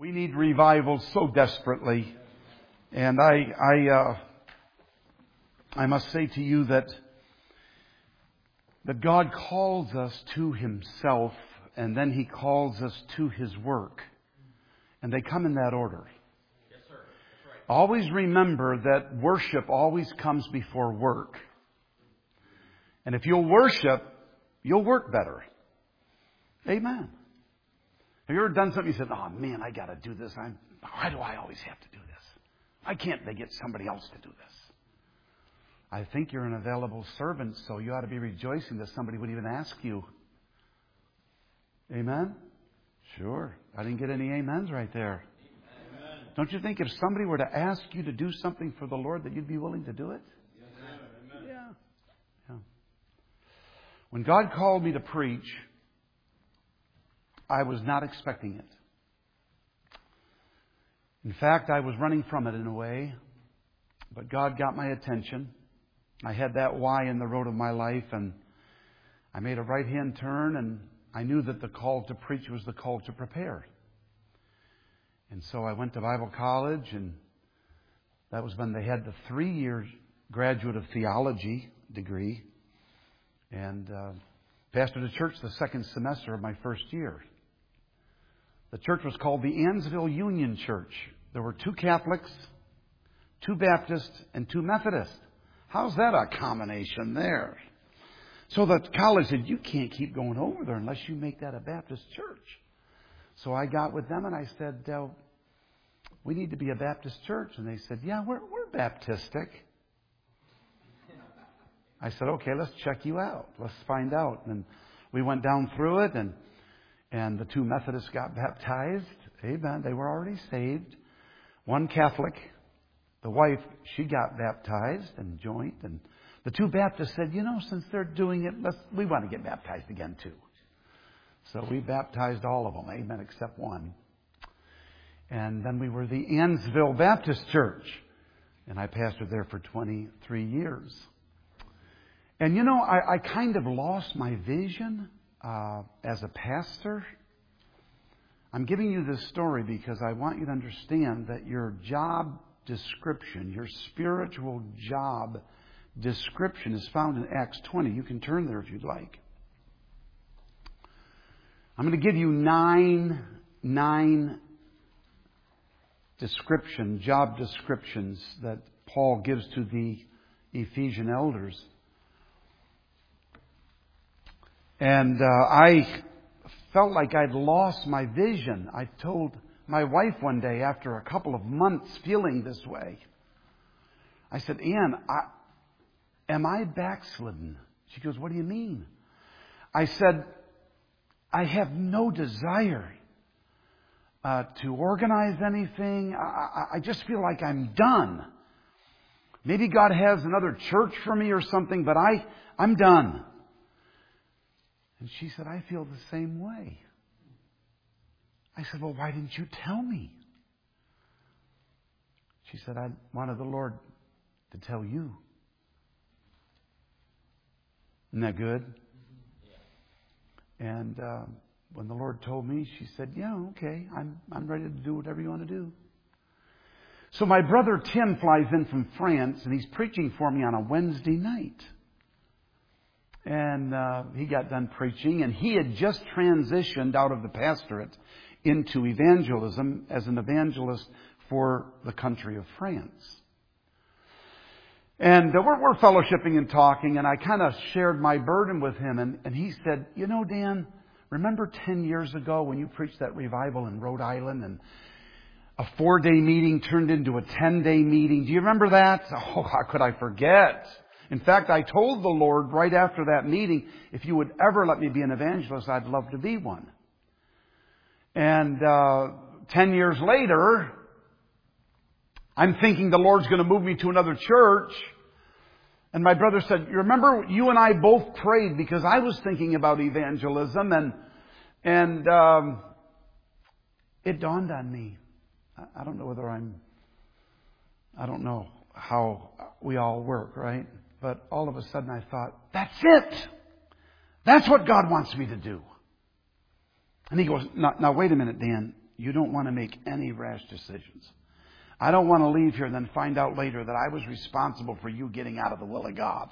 We need revival so desperately. And I must say to you that God calls us to Himself, and then He calls us to His work. And they come in that order. Yes, sir. That's right. Always remember that worship always comes before work. And if you'll worship, you'll work better. Amen. Have you ever done something you said, oh man, I got to do this. Why do I always have to do this? Why can't they get somebody else to do this? I think you're an available servant, so you ought to be rejoicing that somebody would even ask you. Amen? Sure. I didn't get any amens right there. Amen. Don't you think if somebody were to ask you to do something for the Lord that you'd be willing to do it? Yes, amen. Yeah. When God called me to preach, I was not expecting it. In fact, I was running from it in a way, but God got my attention. I had that Y in the road of my life, and I made a right-hand turn, and I knew that the call to preach was the call to prepare. And so I went to Bible college, and that was when they had the 3-year graduate of theology degree, and pastored a church the second semester of my first year. The church was called the Ansville Union Church. There were 2 Catholics, 2 Baptists, and 2 Methodists. How's that a combination there? So the college said, you can't keep going over there unless you make that a Baptist church. So I got with them and I said, we need to be a Baptist church. And they said, yeah, we're Baptistic. I said, okay, let's check you out. Let's find out. And we went down through it, and the 2 Methodists got baptized. Amen. They were already saved. 1 Catholic, the wife, she got baptized and joined. And the 2 Baptists said, since they're doing it, we want to get baptized again too. So we baptized all of them. Amen, except 1. And then we were the Ansville Baptist Church. And I pastored there for 23 years. And I kind of lost my vision as a pastor. I'm giving you this story because I want you to understand that your job description, your spiritual job description is found in Acts 20. You can turn there if you'd like. I'm going to give you nine job descriptions that Paul gives to the Ephesian elders. And I felt like I'd lost my vision. I told my wife one day, after a couple of months feeling this way, I said, Ann, am I backslidden? She goes, what do you mean? I said, I have no desire to organize anything. I just feel like I'm done. Maybe God has another church for me or something, but I'm done. And she said, I feel the same way. I said, well, why didn't you tell me? She said, I wanted the Lord to tell you. Isn't that good? And when the Lord told me, she said, yeah, okay, I'm ready to do whatever you want to do. So my brother Tim flies in from France, and he's preaching for me on a Wednesday night. And he got done preaching, and he had just transitioned out of the pastorate into evangelism as an evangelist for the country of France. And we're fellowshipping and talking, and I kind of shared my burden with him. And he said, Dan, remember 10 years ago when you preached that revival in Rhode Island, and a 4-day meeting turned into a 10-day meeting? Do you remember that? Oh, how could I forget? In fact, I told the Lord right after that meeting, if you would ever let me be an evangelist, I'd love to be one. And 10 years later, I'm thinking the Lord's going to move me to another church. And my brother said, you remember you and I both prayed because I was thinking about evangelism, and it dawned on me. I don't know how we all work, right? But all of a sudden I thought, that's it. That's what God wants me to do. And he goes, now wait a minute, Dan. You don't want to make any rash decisions. I don't want to leave here and then find out later that I was responsible for you getting out of the will of God.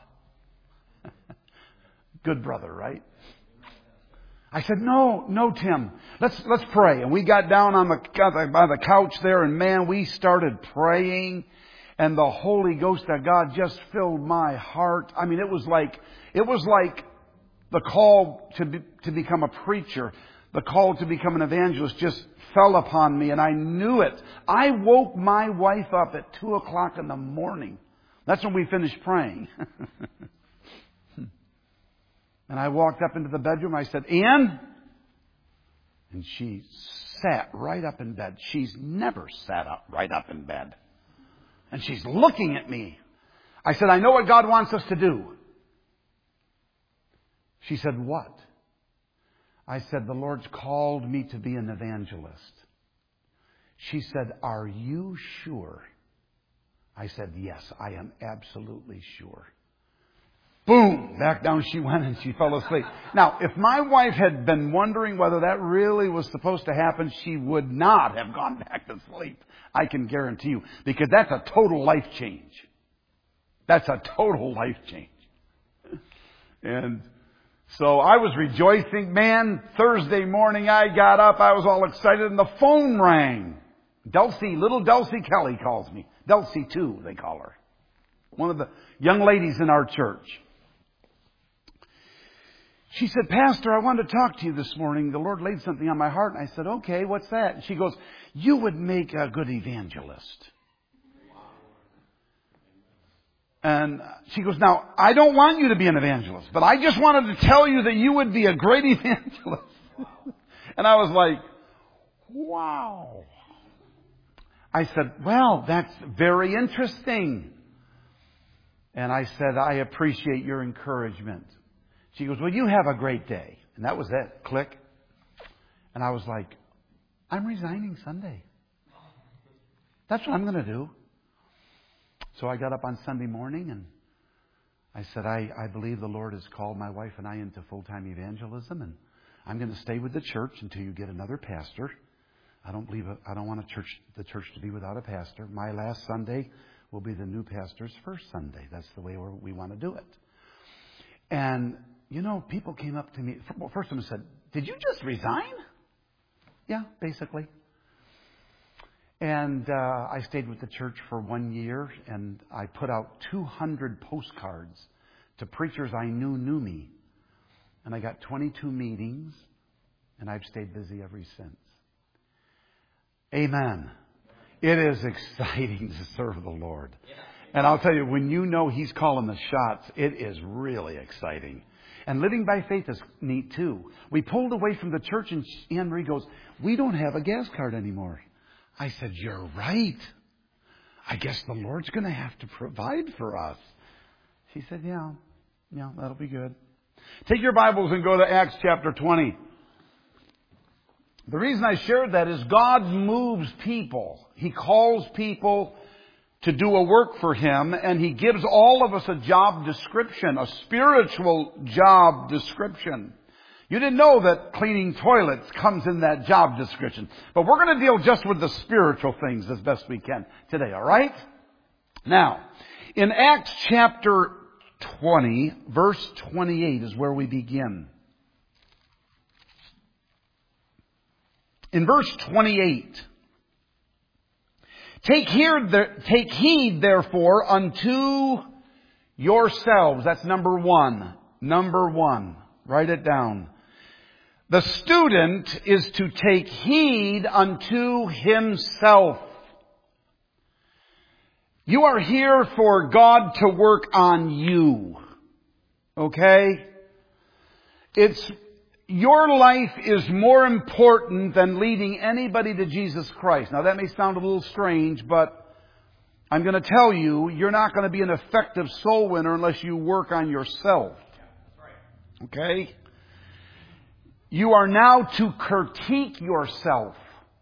Good brother, right? I said, no, Tim. Let's pray. And we got down on by the couch there, and man, we started praying, and the Holy Ghost of God just filled my heart. I mean, it was like the call to become a preacher, the call to become an evangelist just fell upon me, and I knew it. I woke my wife up at 2:00 in the morning. That's when we finished praying. And I walked up into the bedroom. I said, Ann? And she sat right up in bed. She's never sat up right up in bed. And she's looking at me. I said, I know what God wants us to do. She said, what? I said, the Lord's called me to be an evangelist. She said, are you sure? I said, yes, I am absolutely sure. Boom! Back down she went and she fell asleep. Now, if my wife had been wondering whether that really was supposed to happen, she would not have gone back to sleep. I can guarantee you. Because that's a total life change. That's a total life change. And so I was rejoicing. Man, Thursday morning I got up. I was all excited and the phone rang. Little Dulcie Kelly calls me. Dulcie 2, they call her. One of the young ladies in our church. She said, Pastor, I wanted to talk to you this morning. The Lord laid something on my heart. And I said, okay, what's that? And she goes, you would make a good evangelist. And she goes, now, I don't want you to be an evangelist, but I just wanted to tell you that you would be a great evangelist. And I was like, wow. I said, well, that's very interesting. And I said, I appreciate your encouragement. She goes, well, you have a great day. And that was it. Click. And I was like, I'm resigning Sunday. That's what I'm going to do. So I got up on Sunday morning and I said, I believe the Lord has called my wife and I into full-time evangelism, and I'm going to stay with the church until you get another pastor. I don't want the church to be without a pastor. My last Sunday will be the new pastor's first Sunday. That's the way we want to do it. And, people came up to me. Well, first one said, did you just resign? Yeah, basically. And I stayed with the church for 1 year, and I put out 200 postcards to preachers I knew me. And I got 22 meetings, and I've stayed busy ever since. Amen. It is exciting to serve the Lord. And I'll tell you, when you know He's calling the shots, it is really exciting. And living by faith is neat too. We pulled away from the church and Anne Marie goes, we don't have a gas card anymore. I said, you're right. I guess the Lord's going to have to provide for us. She said, yeah, that'll be good. Take your Bibles and go to Acts chapter 20. The reason I shared that is God moves people. He calls people to do a work for Him, and He gives all of us a job description, a spiritual job description. You didn't know that cleaning toilets comes in that job description. But we're going to deal just with the spiritual things as best we can today, all right? Now, in Acts chapter 20, verse 28 is where we begin. In verse 28, Take heed, therefore, unto yourselves. That's number one. Number one. Write it down. The student is to take heed unto himself. You are here for God to work on you. Okay? Your life is more important than leading anybody to Jesus Christ. Now that may sound a little strange, but I'm going to tell you, you're not going to be an effective soul winner unless you work on yourself. Okay? You are now to critique yourself.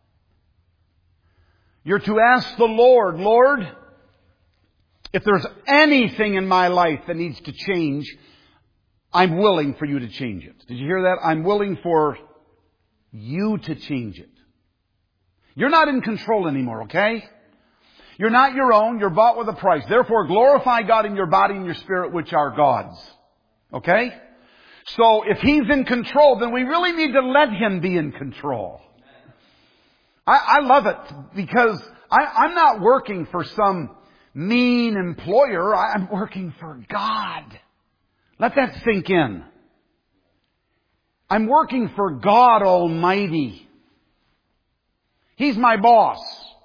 You're to ask the Lord, Lord, if there's anything in my life that needs to change, I'm willing for you to change it. Did you hear that? I'm willing for you to change it. You're not in control anymore, okay? You're not your own. You're bought with a price. Therefore, glorify God in your body and your spirit, which are God's. Okay? So, if He's in control, then we really need to let Him be in control. I love it because I'm not working for some mean employer. I'm working for God. Let that sink in. I'm working for God Almighty. He's my boss.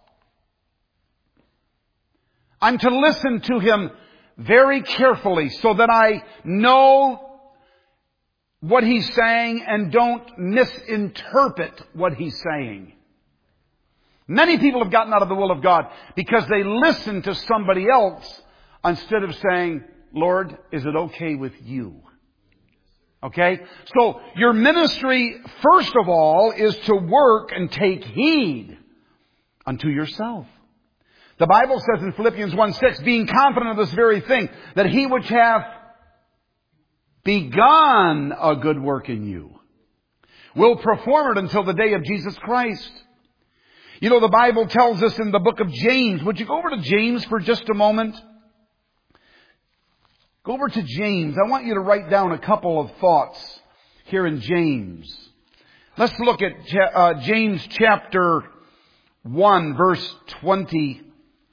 I'm to listen to Him very carefully so that I know what He's saying and don't misinterpret what He's saying. Many people have gotten out of the will of God because they listen to somebody else instead of saying, Lord, is it okay with you? Okay? So your ministry, first of all, is to work and take heed unto yourself. The Bible says in Philippians 1:6, being confident of this very thing, that He which hath begun a good work in you will perform it until the day of Jesus Christ. You know, the Bible tells us in the book of James. Would you go over to James for just a moment? Go over to James. I want you to write down a couple of thoughts here in James. Let's look at James chapter 1, verse 25.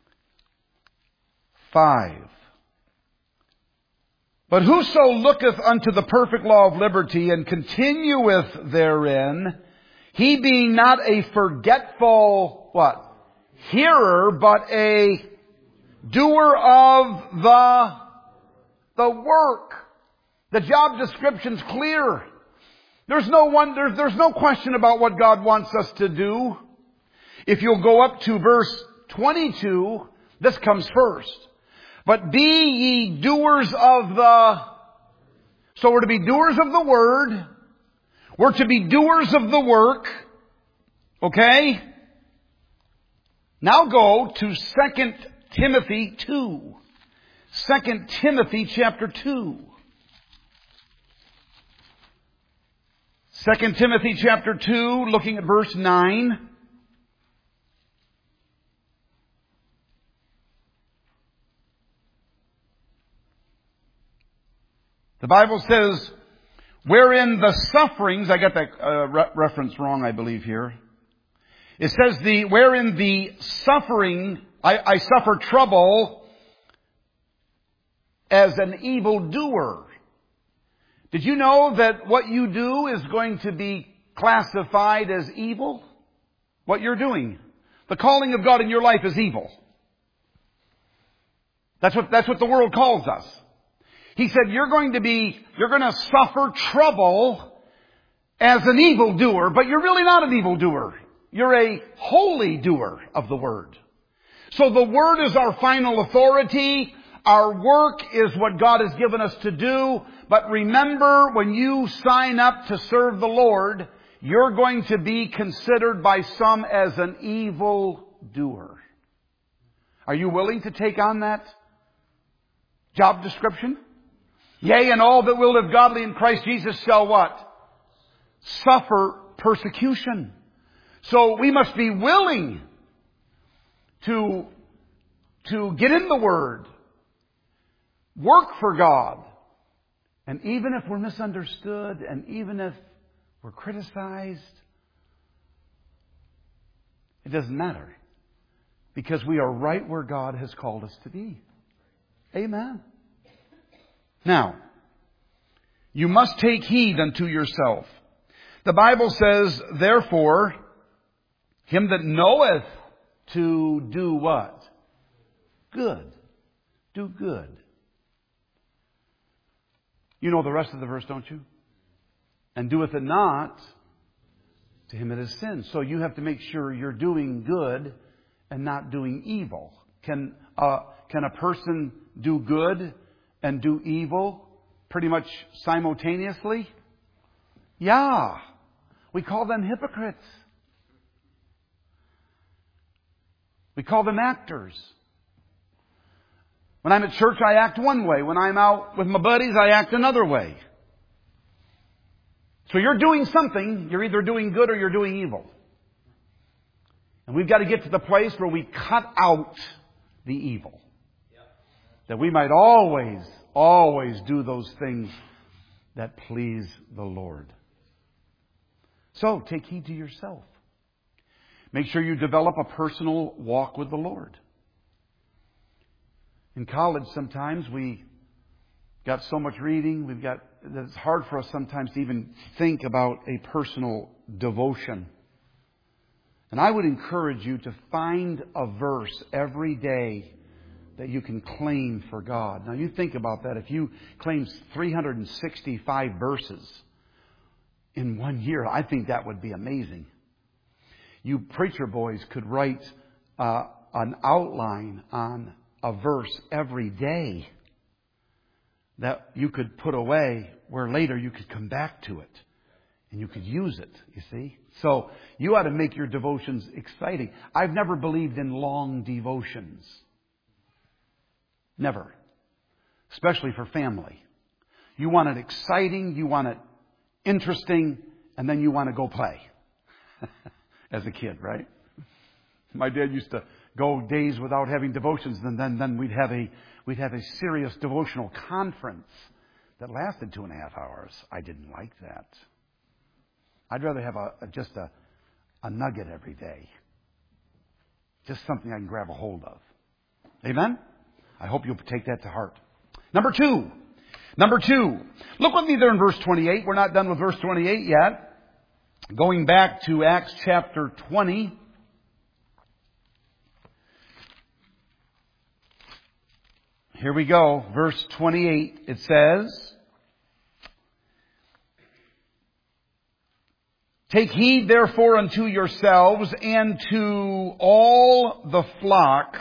But whoso looketh unto the perfect law of liberty and continueth therein, he being not a forgetful, what? Hearer, but a doer of the work. The job description's clear. There's no question about what God wants us to do. If you'll go up to verse 22, this comes first. But be ye doers of the... So we're to be doers of the word. We're to be doers of the work. Okay? Now go to 2 Timothy 2. 2 Timothy chapter 2. 2 Timothy chapter 2, looking at verse 9. The Bible says, wherein the sufferings, I got that reference wrong, I believe here. It says wherein the suffering, I suffer trouble as an evildoer. Did you know that what you do is going to be classified as evil? What you're doing. The calling of God in your life is evil. That's what the world calls us. He said, you're going to suffer trouble as an evildoer, but you're really not an evildoer. You're a holy doer of the Word. So the Word is our final authority. Our work is what God has given us to do. But remember, when you sign up to serve the Lord, you're going to be considered by some as an evildoer. Are you willing to take on that job description? Yea, and all that will live godly in Christ Jesus shall what? Suffer persecution. So we must be willing to get in the Word, work for God, and even if we're misunderstood, and even if we're criticized, it doesn't matter. Because we are right where God has called us to be. Amen. Now, you must take heed unto yourself. The Bible says, therefore, him that knoweth to do what? Good. Do good. You know the rest of the verse, don't you? And doeth it not, to him it is sin. So you have to make sure you're doing good and not doing evil. Can a person do good and do evil pretty much simultaneously? Yeah. We call them hypocrites. We call them actors. When I'm at church, I act one way. When I'm out with my buddies, I act another way. So you're doing something. You're either doing good or you're doing evil. And we've got to get to the place where we cut out the evil. That we might always do those things that please the Lord. So, take heed to yourself. Make sure you develop a personal walk with the Lord. In college, sometimes we got so much reading, that it's hard for us sometimes to even think about a personal devotion. And I would encourage you to find a verse every day that you can claim for God. Now you think about that. If you claim 365 verses in 1 year, I think that would be amazing. You preacher boys could write an outline on a verse every day that you could put away where later you could come back to it and you could use it, you see. So you ought to make your devotions exciting. I've never believed in long devotions. Never. Especially for family. You want it exciting, you want it interesting, and then you want to go play. As a kid, right? My dad used to go days without having devotions, and then we'd have a serious devotional conference that lasted 2.5 hours. I didn't like that. I'd rather have just a nugget every day. Just something I can grab a hold of. Amen? I hope you'll take that to heart. Number two. Look with me there in verse 28. We're not done with verse 28 yet. Going back to Acts chapter 20. Here we go. Verse 28. It says, "Take heed therefore unto yourselves and to all the flock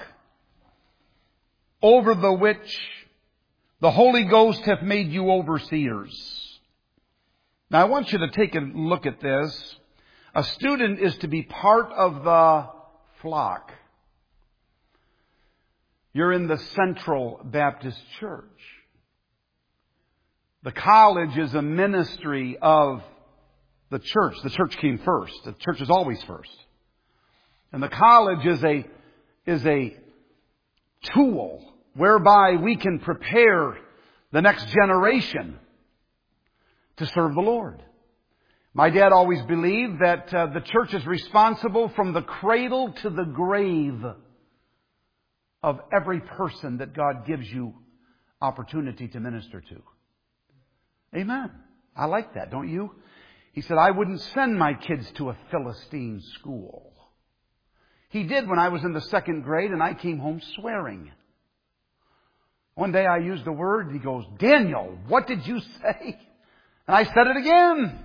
over the which the Holy Ghost hath made you overseers." Now I want you to take a look at this. A student is to be part of the flock. You're in the Central Baptist Church. The college is a ministry of the church. The church came first. The church is always first. And the college is a tool whereby we can prepare the next generation to serve the Lord. My dad always believed that the church is responsible from the cradle to the grave of every person that God gives you opportunity to minister to. Amen. I like that, don't you? He said, I wouldn't send my kids to a Philistine school. He did when I was in the 2nd grade and I came home swearing. One day I used the word and he goes, "Daniel, what did you say?" And I said it again.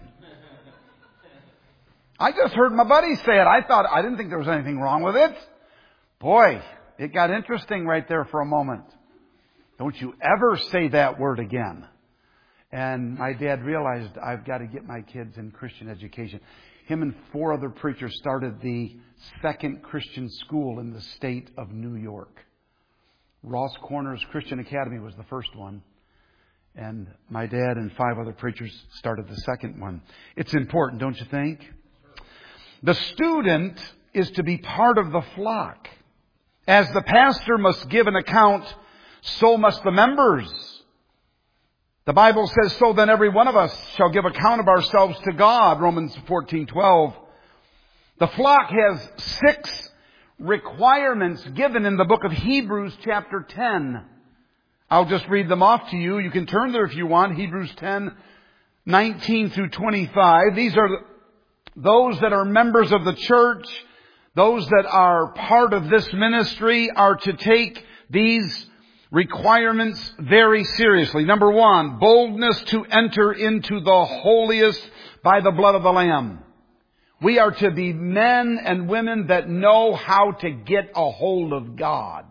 I just heard my buddy say it. I didn't think there was anything wrong with it. Boy, it got interesting right there for a moment. Don't you ever say that word again. And my dad realized I've got to get my kids in Christian education. Him and 4 other preachers started the 2nd Christian school in the state of New York. Ross Corners Christian Academy was the first one. And my dad and 5 other preachers started the second one. It's important, don't you think? The student is to be part of the flock. As the pastor must give an account, so must the members. The Bible says, "So then every one of us shall give account of ourselves to God," Romans 14:12. The flock has 6 requirements given in the book of Hebrews chapter 10. I'll just read them off to you. You can turn there if you want. Hebrews 10:19 through 25. These are those that are members of the church. Those that are part of this ministry are to take these requirements very seriously. Number 1, boldness to enter into the holiest by the blood of the Lamb. We are to be men and women that know how to get a hold of God.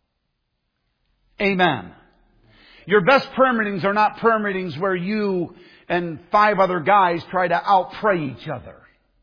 Amen. Your best prayer meetings are not prayer meetings where you and 5 other guys try to out-pray each other.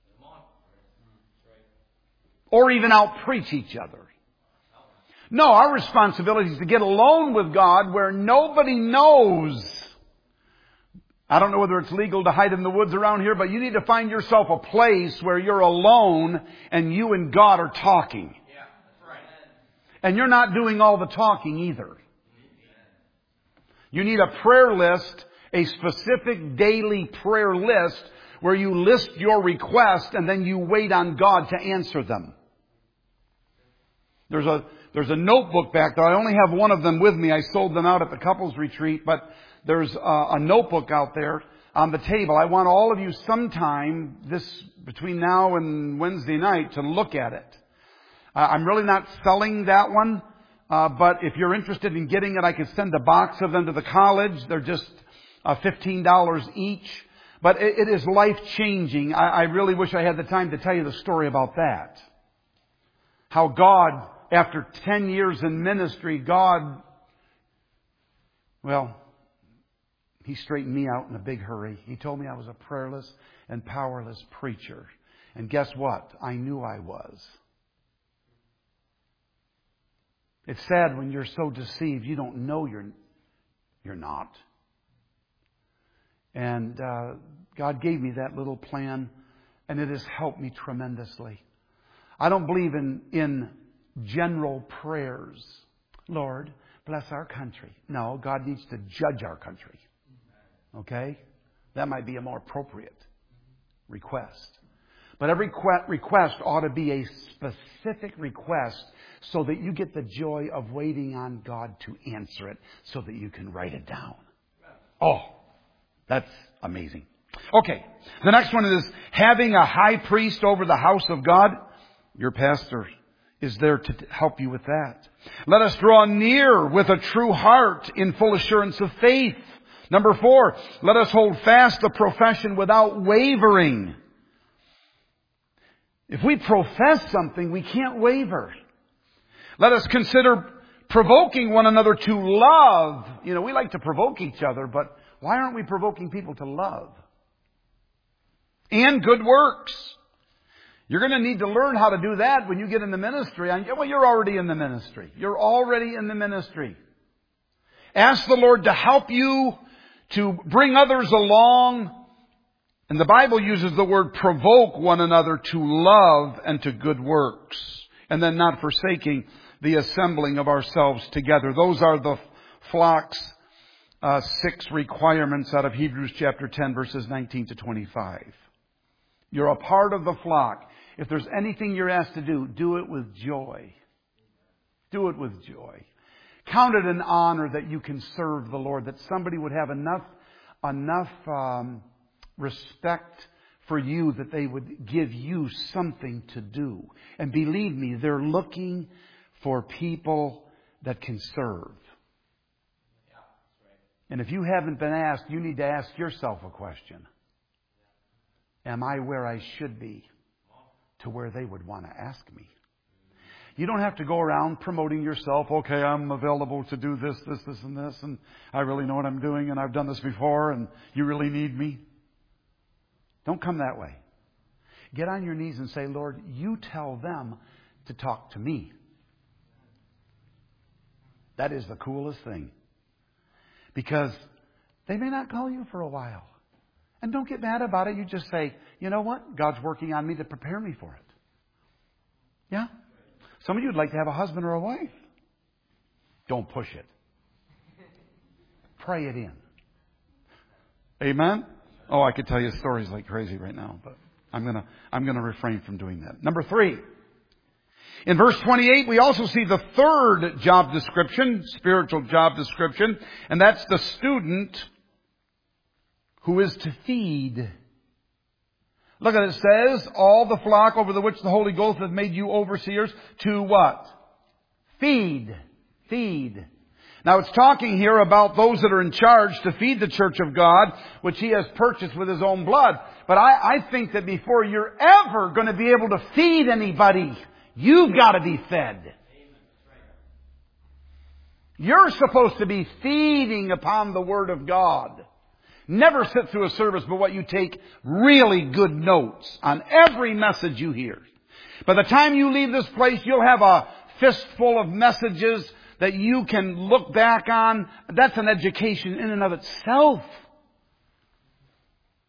Or even out-preach each other. No, our responsibility is to get alone with God where nobody knows I don't know whether it's legal to hide in the woods around here, but you need to find yourself a place where you're alone and you and God are talking. Yeah, that's right. And you're not doing all the talking either. You need a prayer list, a specific daily prayer list where you list your request and then you wait on God to answer them. There's a notebook back there. I only have one of them with me. I sold them out at the couples retreat, but there's a notebook out there on the table. I want all of you sometime between now and Wednesday night to look at it. I'm really not selling that one, but if you're interested in getting it, I could send a box of them to the college. They're just $15 each. But it is life-changing. I really wish I had the time to tell you the story about that. How God, after 10 years in ministry, He straightened me out in a big hurry. He told me I was a prayerless and powerless preacher. And guess what? I knew I was. It's sad when you're so deceived, you don't know you're not. And God gave me that little plan, and it has helped me tremendously. I don't believe in general prayers. Lord, bless our country. No, God needs to judge our country. Okay? That might be a more appropriate request. But every request ought to be a specific request so that you get the joy of waiting on God to answer it so that you can write it down. Oh, that's amazing. Okay, the next one is having a high priest over the house of God. Your pastor is there to help you with that. Let us draw near with a true heart in full assurance of faith. Number 4, let us hold fast the profession without wavering. If we profess something, we can't waver. Let us consider provoking one another to love. You know, we like to provoke each other, but why aren't we provoking people to love? And good works. You're going to need to learn how to do that when you get in the ministry. Well, you're already in the ministry. You're already in the ministry. Ask the Lord to help you to bring others along. And the Bible uses the word provoke one another to love and to good works. And then not forsaking the assembling of ourselves together. Those are the flock's 6 requirements out of Hebrews chapter 10, verses 19 to 25. You're a part of the flock. If there's anything you're asked to do, do it with joy. Do it with joy. Count it an honor that you can serve the Lord, that somebody would have enough respect for you that they would give you something to do. And believe me, they're looking for people that can serve. And if you haven't been asked, you need to ask yourself a question. Am I where I should be to where they would want to ask me? You don't have to go around promoting yourself. Okay, I'm available to do this, and this, and I really know what I'm doing, and I've done this before, and you really need me. Don't come that way. Get on your knees and say, Lord, you tell them to talk to me. That is the coolest thing. Because they may not call you for a while. And don't get mad about it. You just say, you know what? God's working on me to prepare me for it. Yeah? Some of you would like to have a husband or a wife. Don't push it. Pray it in. Amen? Oh, I could tell you stories like crazy right now, but I'm gonna refrain from doing that. Number 3. In verse 28, we also see the third job description, spiritual job description, and that's the student who is to feed. Look at it, it says, all the flock over the which the Holy Ghost hath made you overseers to what? Feed. Feed. Now it's talking here about those that are in charge to feed the church of God, which He has purchased with His own blood. But I think that before you're ever going to be able to feed anybody, you've got to be fed. You're supposed to be feeding upon the Word of God. Never sit through a service but what you take really good notes on every message you hear. By the time you leave this place, you'll have a fistful of messages that you can look back on. That's an education in and of itself.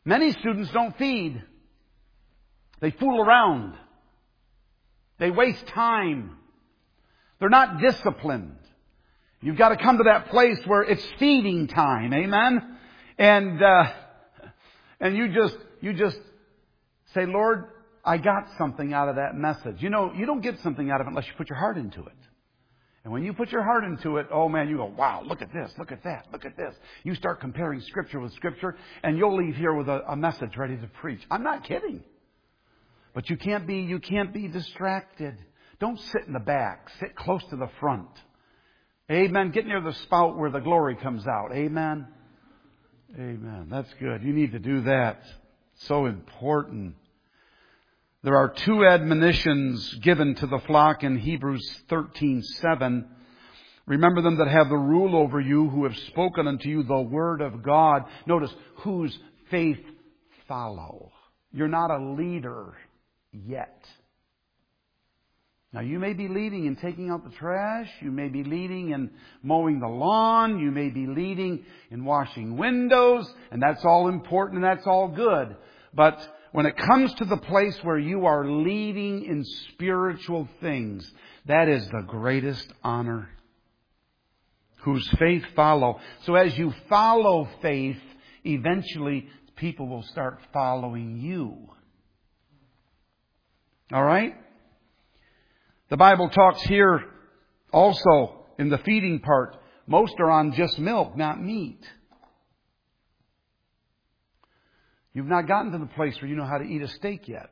Many students don't feed. They fool around. They waste time. They're not disciplined. You've got to come to that place where it's feeding time. Amen? And you just say, Lord, I got something out of that message. You know, you don't get something out of it unless you put your heart into it. And when you put your heart into it, oh man, you go, wow, look at this, look at that, look at this. You start comparing Scripture with Scripture, and you'll leave here with a message ready to preach. I'm not kidding. But you can't be distracted. Don't sit in the back. Sit close to the front. Amen. Get near the spout where the glory comes out. Amen. Amen. That's good. You need to do that. So important. There are two admonitions given to the flock in Hebrews 13:7. Remember them that have the rule over you, who have spoken unto you the word of God. Notice, whose faith follow. You're not a leader yet. Now, you may be leading in taking out the trash. You may be leading in mowing the lawn. You may be leading in washing windows. And that's all important and that's all good. But when it comes to the place where you are leading in spiritual things, that is the greatest honor. Whose faith follow. So as you follow faith, eventually people will start following you. All right? The Bible talks here also in the feeding part. Most are on just milk, not meat. You've not gotten to the place where you know how to eat a steak yet.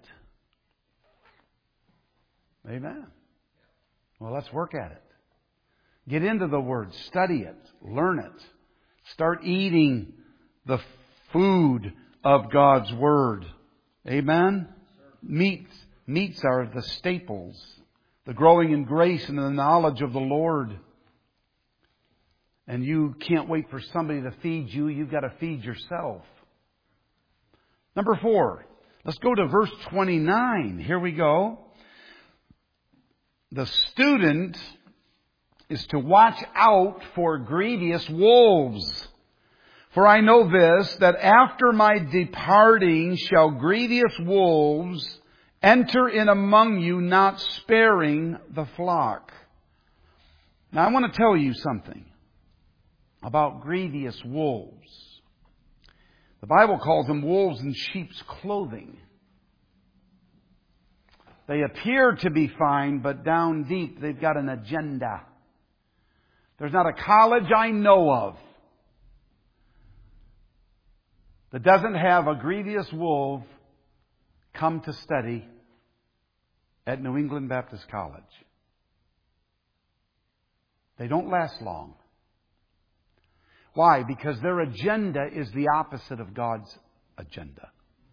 Amen. Well, let's work at it. Get into the Word. Study it. Learn it. Start eating the food of God's Word. Amen? Meats are the staples. The growing in grace and the knowledge of the Lord. And you can't wait for somebody to feed you. You've got to feed yourself. Number 4. Let's go to verse 29. Here we go. The student is to watch out for grievous wolves. For I know this, that after my departing shall grievous wolves enter in among you, not sparing the flock. Now I want to tell you something about grievous wolves. The Bible calls them wolves in sheep's clothing. They appear to be fine, but down deep they've got an agenda. There's not a college I know of that doesn't have a grievous wolf come to study at New England Baptist College. They don't last long. Why? Because their agenda is the opposite of God's agenda.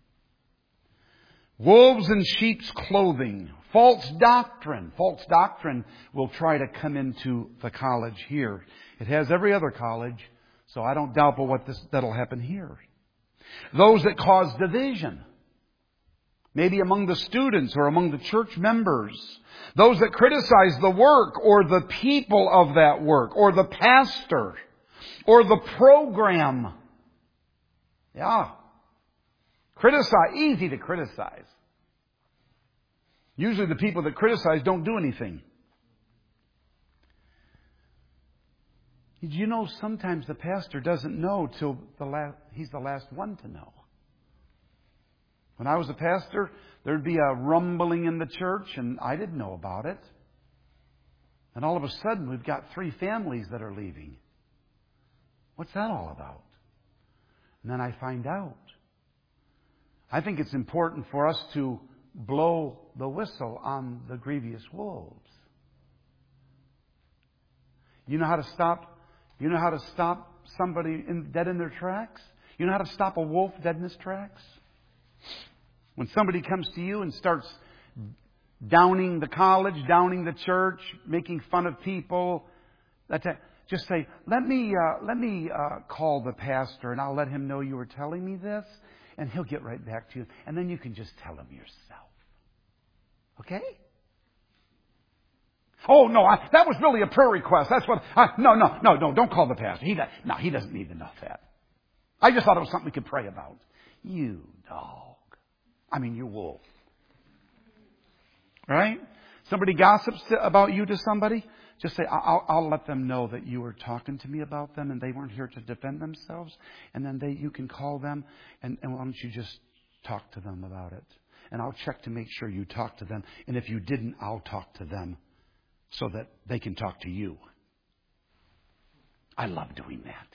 Wolves in sheep's clothing. False doctrine. False doctrine will try to come into the college here. It has every other college, so I don't doubt that'll happen here. Those that cause division. Maybe among the students or among the church members. Those that criticize the work or the people of that work or the pastor or the program. Yeah. Criticize. Easy to criticize. Usually the people that criticize don't do anything. Did you know sometimes the pastor doesn't know till he's the last one to know? When I was a pastor, there'd be a rumbling in the church, and I didn't know about it. And all of a sudden, we've got 3 families that are leaving. What's that all about? And then I find out. I think it's important for us to blow the whistle on the grievous wolves. You know how to stop? You know how to stop somebody dead in their tracks? You know how to stop a wolf dead in his tracks? When somebody comes to you and starts downing the college, downing the church, making fun of people, just say, let me call the pastor and I'll let him know you were telling me this, and he'll get right back to you. And then you can just tell him yourself. Okay? Oh, no, that was really a prayer request. That's what... No, don't call the pastor. He doesn't need to know that. I just thought it was something we could pray about. You dog. I mean, you wolf. Right? Somebody gossips about you to somebody, just say, I'll let them know that you were talking to me about them and they weren't here to defend themselves. And then you can call them and why don't you just talk to them about it? And I'll check to make sure you talk to them. And if you didn't, I'll talk to them so that they can talk to you. I love doing that.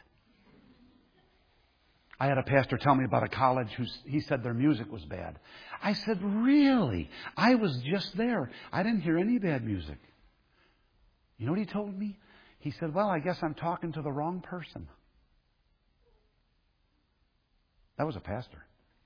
I had a pastor tell me about a college he said their music was bad. I said, really? I was just there. I didn't hear any bad music. You know what he told me? He said, well, I guess I'm talking to the wrong person. That was a pastor.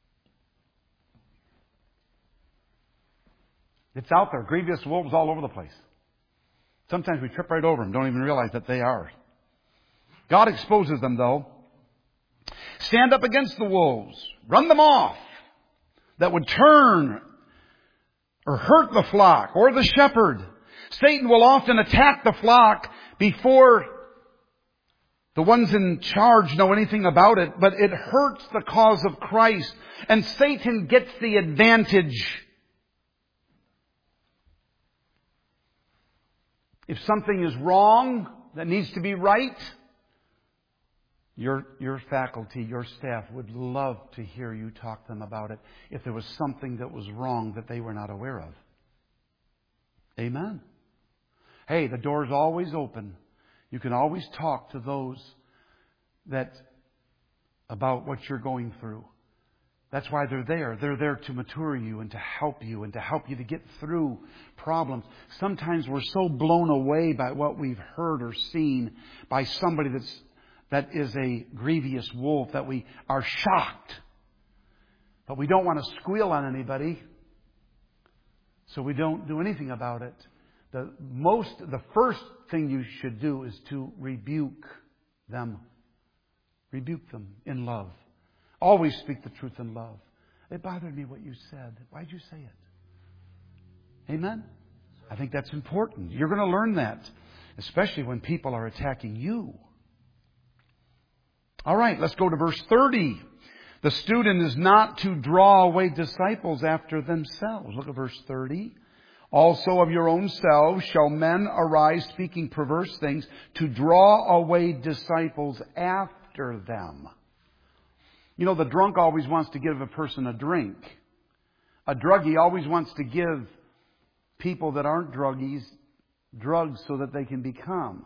It's out there. Grievous wolves all over the place. Sometimes we trip right over them, don't even realize that they are. God exposes them, though. Stand up against the wolves. Run them off. That would turn or hurt the flock or the shepherd. Satan will often attack the flock before the ones in charge know anything about it, but it hurts the cause of Christ. And Satan gets the advantage. If something is wrong that needs to be right, your faculty, your staff would love to hear you talk to them about it if there was something that was wrong that they were not aware of. Amen. Hey, the door's always open. You can always talk to those about what you're going through. That's why they're there. They're there to mature you and to help you to get through problems. Sometimes we're so blown away by what we've heard or seen by somebody that is a grievous wolf that we are shocked. But we don't want to squeal on anybody, so we don't do anything about it. The first thing you should do is to rebuke them. Rebuke them in love. Always speak the truth in love. It bothered me what you said. Why'd you say it? Amen? I think that's important. You're going to learn that, especially when people are attacking you. All right, let's go to verse 30. The student is not to draw away disciples after themselves. Look at verse 30. Also of your own selves shall men arise speaking perverse things to draw away disciples after them. You know, the drunk always wants to give a person a drink. A druggie always wants to give people that aren't druggies drugs so that they can become.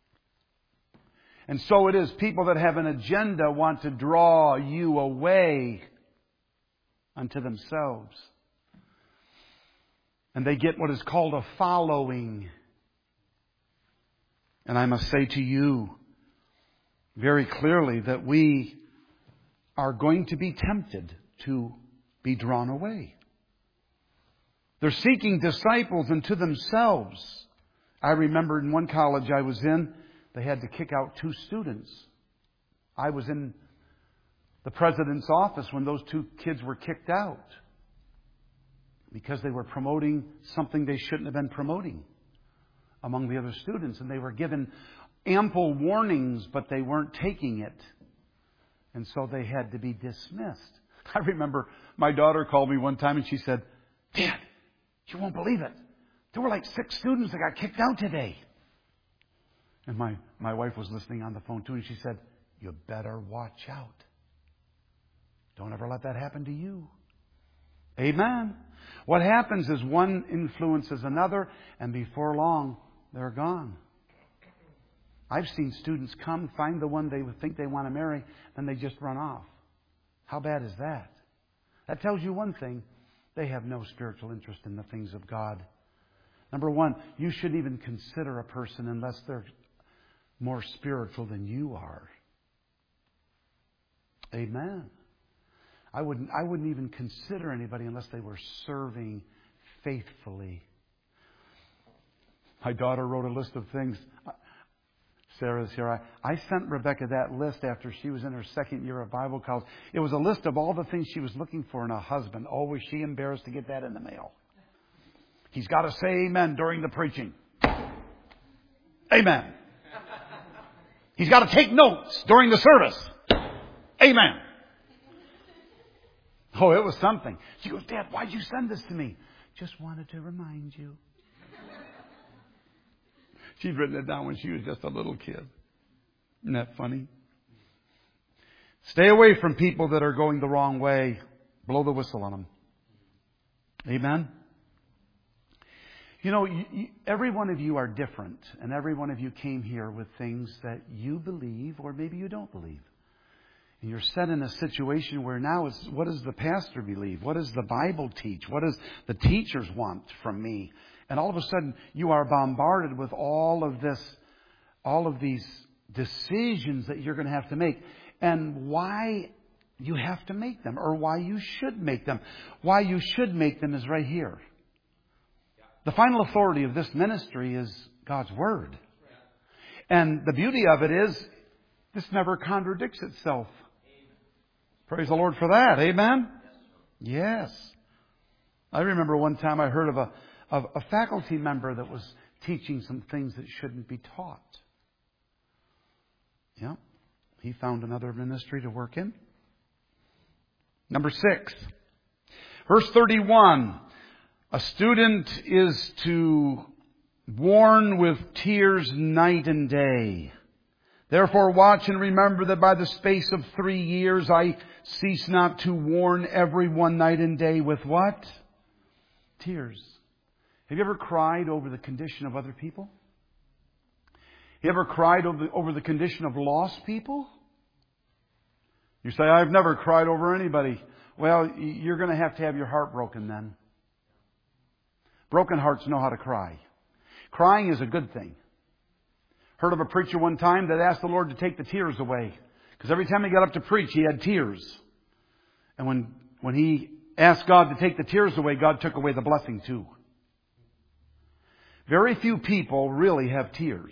And so it is. People that have an agenda want to draw you away unto themselves. And they get what is called a following. And I must say to you very clearly that we are going to be tempted to be drawn away. They're seeking disciples unto themselves. I remember in one college I was in, they had to kick out 2 students. I was in the president's office when those 2 kids were kicked out because they were promoting something they shouldn't have been promoting among the other students. And they were given ample warnings, but they weren't taking it. And so they had to be dismissed. I remember my daughter called me one time and she said, Dad, you won't believe it. There were like 6 students that got kicked out today. And my wife was listening on the phone too, and she said, you better watch out. Don't ever let that happen to you. Amen. What happens is one influences another, and before long, they're gone. I've seen students come, find the one they think they want to marry, then they just run off. How bad is that? That tells you one thing. They have no spiritual interest in the things of God. Number one, you shouldn't even consider a person unless they're more spiritual than you are. Amen. I wouldn't even consider anybody unless they were serving faithfully. My daughter wrote a list of things. Sarah's here. I sent Rebecca that list after she was in her 2nd year of Bible college. It was a list of all the things she was looking for in a husband. Oh, was she embarrassed to get that in the mail? He's got to say amen during the preaching. Amen. He's got to take notes during the service. Amen. Oh, it was something. She goes, Dad, why'd you send this to me? Just wanted to remind you. She'd written it down when she was just a little kid. Isn't that funny? Stay away from people that are going the wrong way. Blow the whistle on them. Amen? You know, every one of you are different. And every one of you came here with things that you believe or maybe you don't believe. And you're set in a situation where now it's, what does the pastor believe? What does the Bible teach? What does the teachers want from me? And all of a sudden you are bombarded with all of these decisions that you're going to have to make. And why you have to make them, or why you should make them. Why you should make them is right here. The final authority of this ministry is God's Word. And the beauty of it is, this never contradicts itself. Praise the Lord for that. Amen? Yes. I remember one time I heard of a faculty member that was teaching some things that shouldn't be taught. Yeah. He found another ministry to work in. Number 6. Verse 31. A student is to warn with tears night and day. Therefore watch and remember that by the space of 3 years I cease not to warn everyone night and day with what? Tears. Have you ever cried over the condition of other people? You ever cried over the condition of lost people? You say, I've never cried over anybody. Well, you're going to have your heart broken then. Broken hearts know how to cry. Crying is a good thing. Heard of a preacher one time that asked the Lord to take the tears away. Because every time he got up to preach, he had tears. And when he asked God to take the tears away, God took away the blessing too. Very few people really have tears.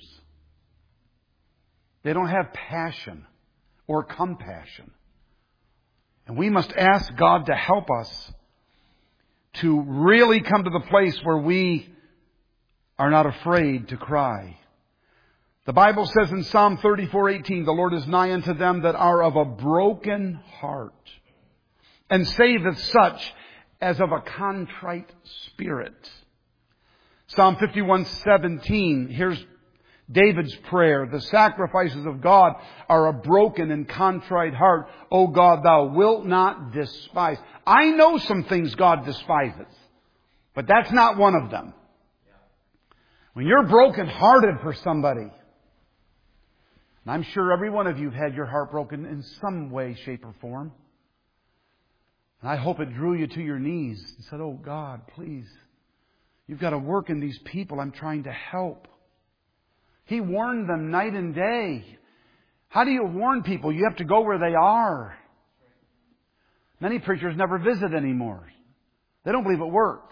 They don't have passion or compassion. And we must ask God to help us to really come to the place where we are not afraid to cry. The Bible says in Psalm 34:18, the Lord is nigh unto them that are of a broken heart, and saveth such as of a contrite spirit. Psalm 51:17, here's David's prayer. The sacrifices of God are a broken and contrite heart. O God, thou wilt not despise. I know some things God despises, but that's not one of them. When you're broken-hearted for somebody, and I'm sure every one of you have had your heart broken in some way, shape, or form. And I hope it drew you to your knees and said, oh God, please, you've got to work in these people I'm trying to help. He warned them night and day. How do you warn people? You have to go where they are. Many preachers never visit anymore. They don't believe it works.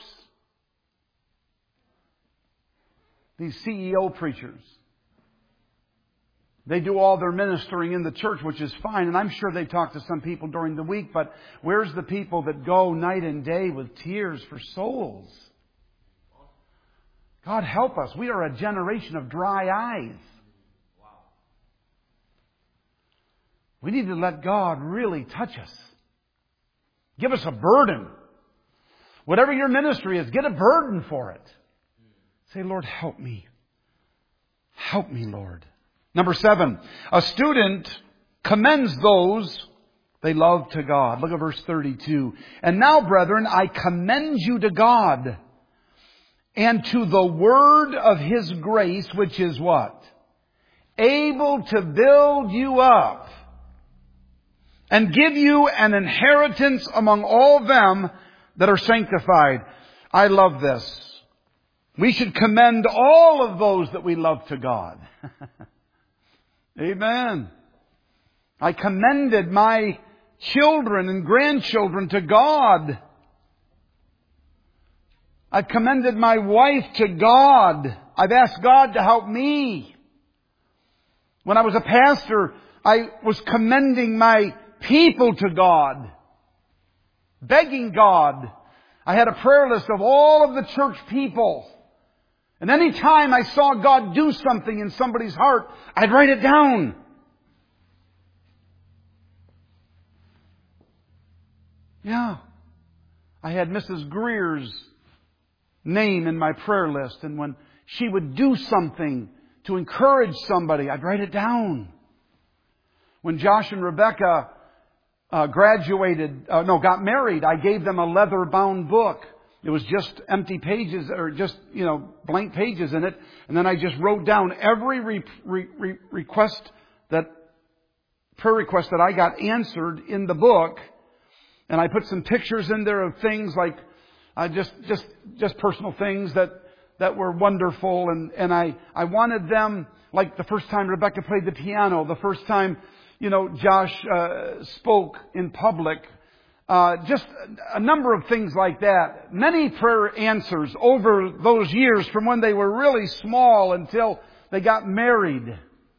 These CEO preachers, they do all their ministering in the church, which is fine. And I'm sure they talk to some people during the week. But where's the people that go night and day with tears for souls? God help us. We are a generation of dry eyes. We need to let God really touch us. Give us a burden. Whatever your ministry is, get a burden for it. Say, Lord, help me. Help me, Lord. Number 7, a student commends those they love to God. Look at verse 32. And now, brethren, I commend you to God and to the word of His grace, which is what? Able to build you up and give you an inheritance among all them that are sanctified. I love this. We should commend all of those that we love to God. Amen. I commended my children and grandchildren to God. I've commended my wife to God. I've asked God to help me. When I was a pastor, I was commending my people to God. Begging God. I had a prayer list of all of the church people. And any time I saw God do something in somebody's heart, I'd write it down. Yeah. I had Mrs. Greer's name in my prayer list, and when she would do something to encourage somebody, I'd write it down. When Josh and Rebecca got married, I gave them a leather-bound book. It was just empty pages, or just, blank pages in it. And then I just wrote down every prayer request that I got answered in the book. And I put some pictures in there of things like, just personal things that were wonderful. And I wanted them, like the first time Rebecca played the piano, the first time, Josh spoke in public. Just a number of things like that. Many prayer answers over those years from when they were really small until they got married.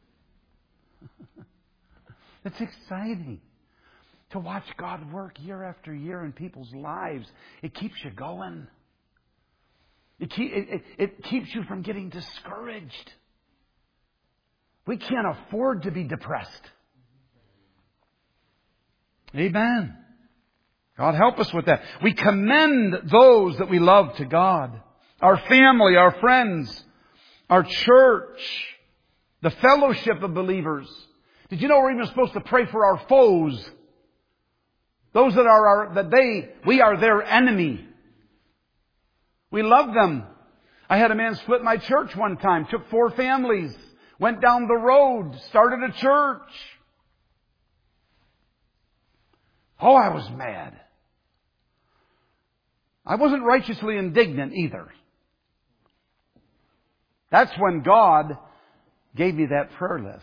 It's exciting to watch God work year after year in people's lives. It keeps you going. It keeps you from getting discouraged. We can't afford to be depressed. Amen. God help us with that. We commend those that we love to God. Our family, our friends, our church, the fellowship of believers. Did you know we're even supposed to pray for our foes? Those we are their enemy. We love them. I had a man split my church one time, took 4 families, went down the road, started a church. Oh, I was mad. I wasn't righteously indignant either. That's when God gave me that prayer list.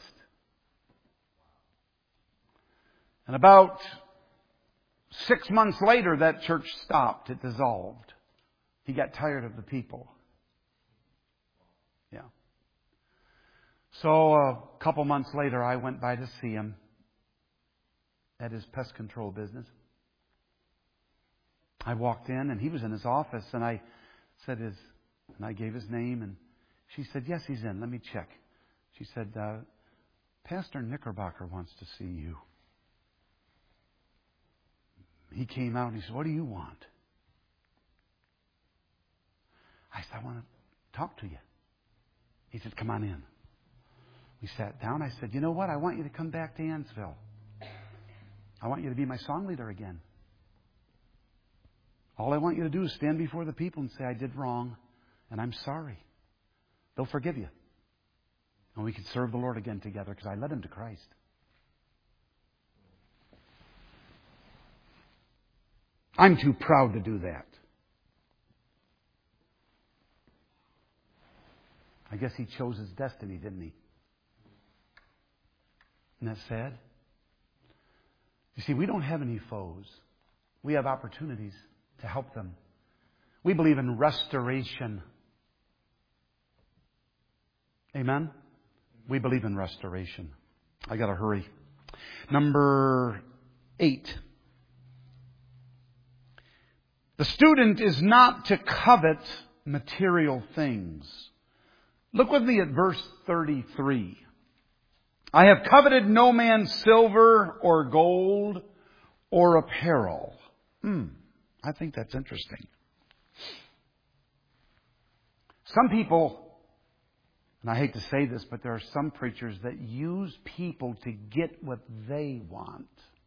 And about 6 months later, that church stopped. It dissolved. He got tired of the people. Yeah. So a couple months later, I went by to see him at his pest control business. I walked in and he was in his office, and I gave his name, and she said, "Yes, he's in. Let me check." She said, "Pastor Knickerbocker wants to see you." He came out and he said, "What do you want?" I said, "I want to talk to you." He said, "Come on in." We sat down. I said, "You know what? I want you to come back to Ansville. I want you to be my song leader again. All I want you to do is stand before the people and say, I did wrong, and I'm sorry. They'll forgive you. And we can serve the Lord again together, because I led him to Christ." I'm too proud to do that. I guess he chose his destiny, didn't he? Isn't that sad? You see, we don't have any foes. We have opportunities to help them. We believe in restoration. Amen? We believe in restoration. I got to hurry. Number 8. The student is not to covet material things. Look with me at verse 33. I have coveted no man's silver or gold or apparel. I think that's interesting. Some people, and I hate to say this, but there are some preachers that use people to get what they want.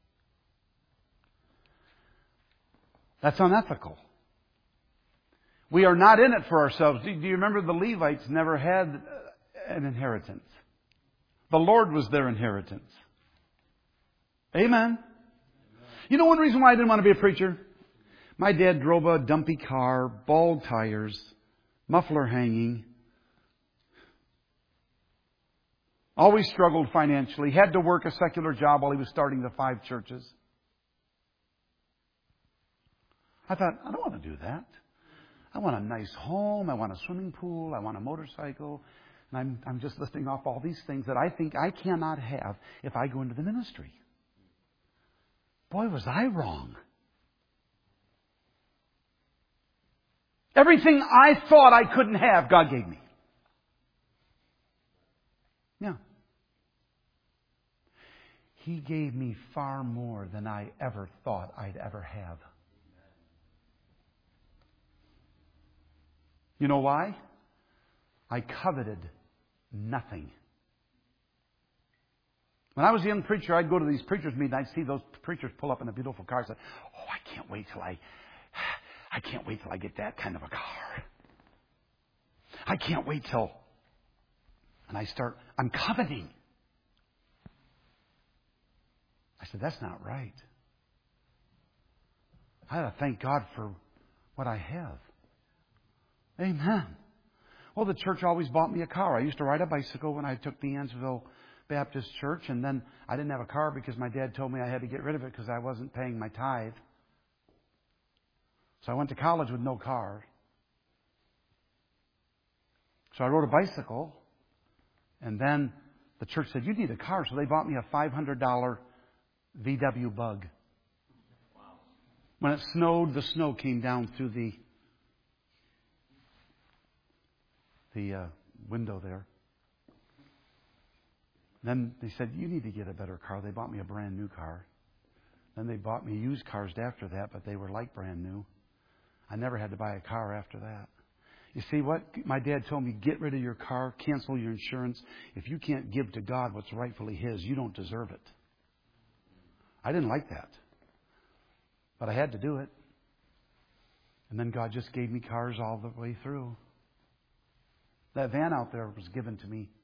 That's unethical. We are not in it for ourselves. Do you remember the Levites never had an inheritance? The Lord was their inheritance. Amen. You know one reason why I didn't want to be a preacher? My dad drove a dumpy car, bald tires, muffler hanging. Always struggled financially. Had to work a secular job while he was starting the 5 churches. I thought, I don't want to do that. I want a nice home. I want a swimming pool. I want a motorcycle. And I'm just listing off all these things that I think I cannot have if I go into the ministry. Boy, was I wrong. Everything I thought I couldn't have, God gave me. Yeah. He gave me far more than I ever thought I'd ever have. You know why? I coveted nothing. When I was a young preacher, I'd go to these preachers' meetings, and I'd see those preachers pull up in a beautiful car and say, "Oh, I can't wait till I get that kind of a car. I can't wait till..." And I'm coveting. I said, that's not right. I ought to thank God for what I have. Amen. Well, the church always bought me a car. I used to ride a bicycle when I took the Ansville Baptist Church, and then I didn't have a car because my dad told me I had to get rid of it because I wasn't paying my tithe. So I went to college with no car. So I rode a bicycle, and then the church said, "You need a car," so they bought me a $500 VW Bug. Wow. When it snowed, the snow came down through the window there. Then they said, "You need to get a better car." They bought me a brand new car. Then they bought me used cars after that, but they were like brand new. I never had to buy a car after that. You see what? My dad told me, get rid of your car, cancel your insurance. If you can't give to God what's rightfully His, you don't deserve it. I didn't like that. But I had to do it. And then God just gave me cars all the way through. That van out there was given to me.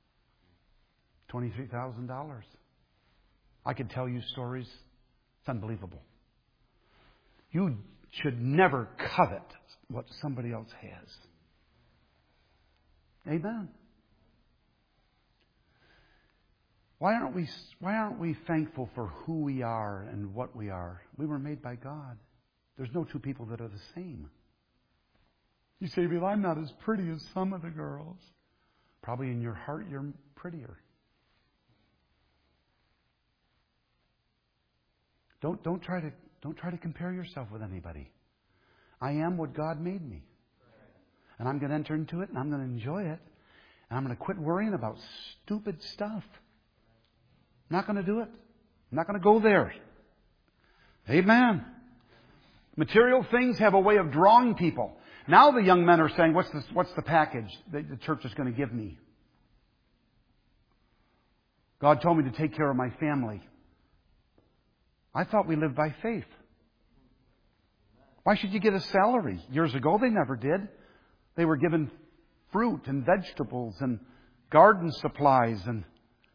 $23,000. I could tell you stories. It's unbelievable. You should never covet what somebody else has. Amen. Why aren't we thankful for who we are and what we are? We were made by God. There's no two people that are the same. You say, "Well, I'm not as pretty as some of the girls." Probably in your heart you're prettier. Don't try to compare yourself with anybody. I am what God made me. And I'm going to enter into it, and I'm going to enjoy it. And I'm going to quit worrying about stupid stuff. I'm not going to do it. I'm not going to go there. Amen. Material things have a way of drawing people. Now the young men are saying, what's the package that the church is going to give me? God told me to take care of my family. I thought we lived by faith. Why should you get a salary? Years ago, they never did. They were given fruit and vegetables and garden supplies, and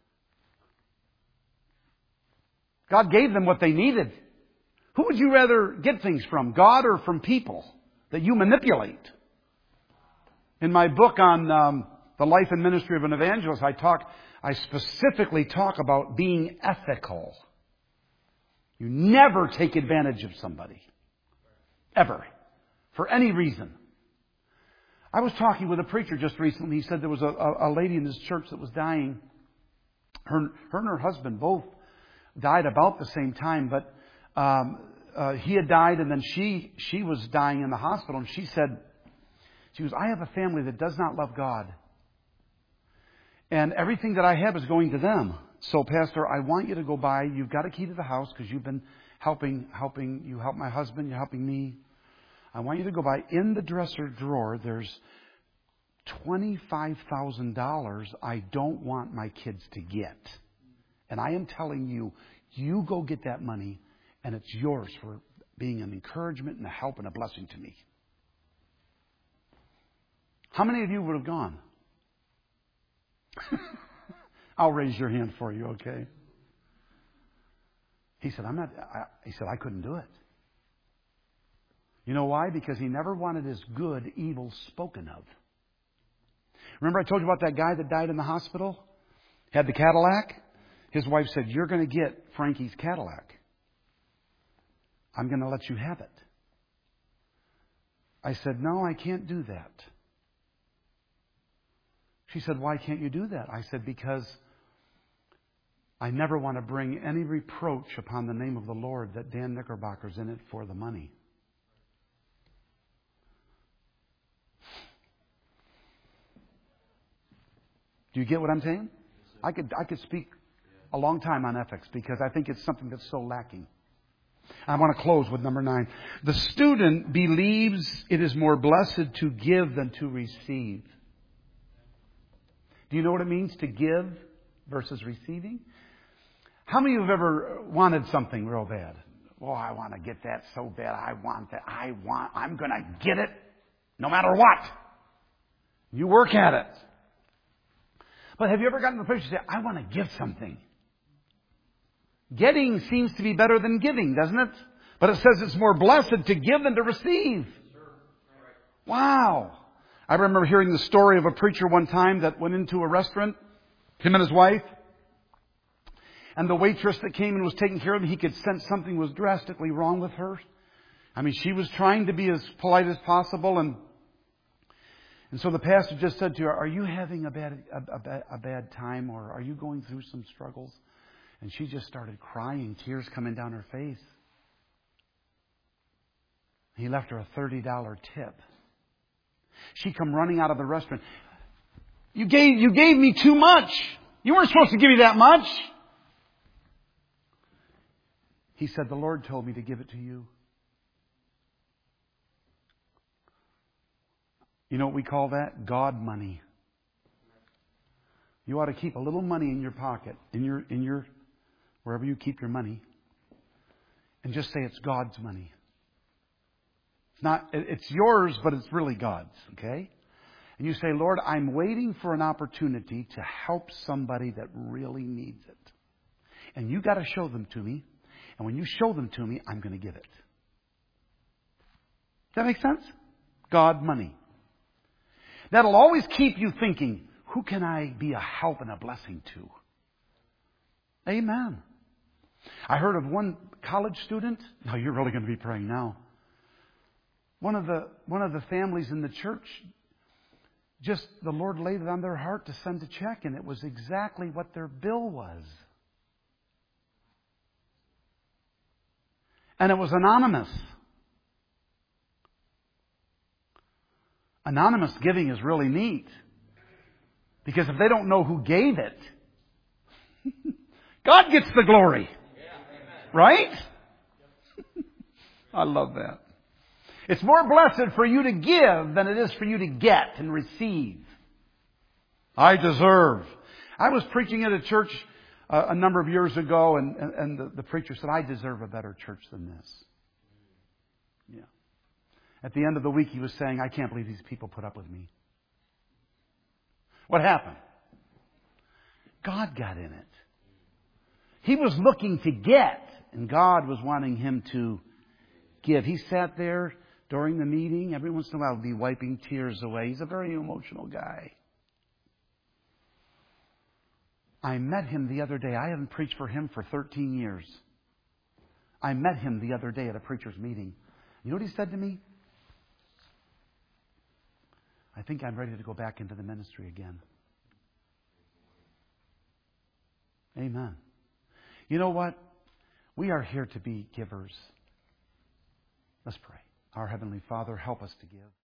God gave them what they needed. Who would you rather get things from, God or from people that you manipulate? In my book on the life and ministry of an evangelist, I specifically talk about being ethical. You never take advantage of somebody. Ever. For any reason. I was talking with a preacher just recently. He said there was a lady in his church that was dying. Her and her husband both died about the same time, but he had died, and then she was dying in the hospital, and she said, "I have a family that does not love God. And everything that I have is going to them. So, Pastor, I want you to go by. You've got a key to the house because you've been helping. You help my husband. You're helping me. I want you to go by. In the dresser drawer, there's $25,000 I don't want my kids to get. And I am telling you, you go get that money, and it's yours for being an encouragement and a help and a blessing to me." How many of you would have gone? I'll raise your hand for you, okay? He said, I couldn't do it. You know why? Because he never wanted his good evil spoken of. Remember I told you about that guy that died in the hospital? Had the Cadillac? His wife said, "You're going to get Frankie's Cadillac. I'm going to let you have it." I said, "No, I can't do that." She said, "Why can't you do that?" I said, "Because I never want to bring any reproach upon the name of the Lord that Dan Knickerbocker's in it for the money." Do you get what I'm saying? I could speak a long time on ethics because I think it's something that's so lacking. I want to close with number 9. The student believes it is more blessed to give than to receive. Do you know what it means to give versus receiving? How many of you have ever wanted something real bad? Oh, I want to get that so bad. I want that. I'm going to get it no matter what. You work at it. But have you ever gotten to the place you say, I want to give something? Getting seems to be better than giving, doesn't it? But it says it's more blessed to give than to receive. Wow. I remember hearing the story of a preacher one time that went into a restaurant, him and his wife. And the waitress that came and was taking care of him, he could sense something was drastically wrong with her. I mean, she was trying to be as polite as possible. And so the pastor just said to her, are you having a bad time, or are you going through some struggles? And she just started crying, tears coming down her face. He left her a $30 tip. She come running out of the restaurant. You gave me too much. You weren't supposed to give me that much. He said, the Lord told me to give it to you. You know what we call that? God money. You ought to keep a little money in your pocket, in your wherever you keep your money, and just say it's God's money. It's yours, but it's really God's, okay? And you say, Lord, I'm waiting for an opportunity to help somebody that really needs it. And you got to show them to me. And when you show them to me, I'm going to give it. Does that make sense? God money. That'll always keep you thinking, who can I be a help and a blessing to? Amen. I heard of one college student. Now you're really going to be praying now. One of the families in the church, just the Lord laid it on their heart to send a check, and it was exactly what their bill was. And it was anonymous. Anonymous giving is really neat. Because if they don't know who gave it, God gets the glory. Right? I love that. It's more blessed for you to give than it is for you to get and receive. I deserve. I was preaching at a church a number of years ago, and the preacher said, I deserve a better church than this. Yeah. At the end of the week, he was saying, I can't believe these people put up with me. What happened? God got in it. He was looking to get, and God was wanting him to give. He sat there during the meeting. Every once in a while, he'd be wiping tears away. He's a very emotional guy. I met him the other day. I haven't preached for him for 13 years. I met him the other day at a preacher's meeting. You know what he said to me? I think I'm ready to go back into the ministry again. Amen. You know what? We are here to be givers. Let's pray. Our Heavenly Father, help us to give.